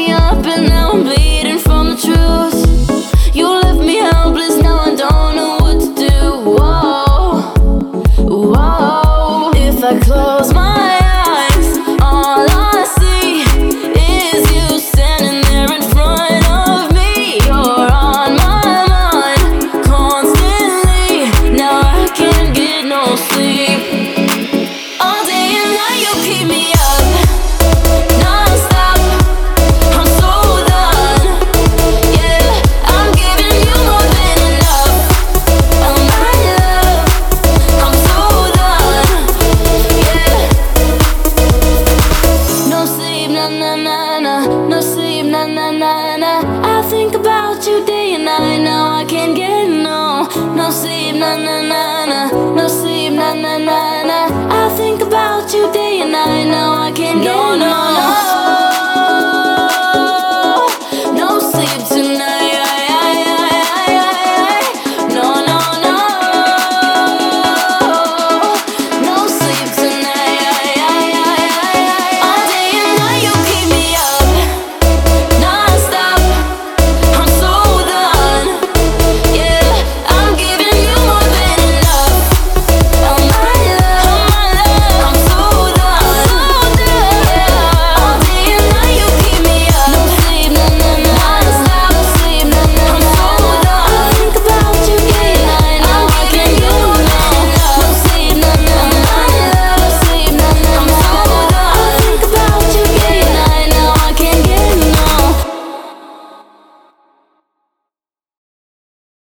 me up and now I'm bleeding from the truth. You left me helpless, now I don't know what to do. Whoa, whoa. If I close my eyes, all I see is you standing there in front of me. You're on my mind constantly. Now I can't get no sleep. All day and night you keep me up non-stop. I'm so done. Yeah, I'm giving you more than enough of my love. I'm so done. Yeah. No sleep, na na na na. No sleep, na na na na. I think about you day and night. Now I can't get no sleep, na na na na. No sleep, na na na na. I think about you day and night. Now I can't get no.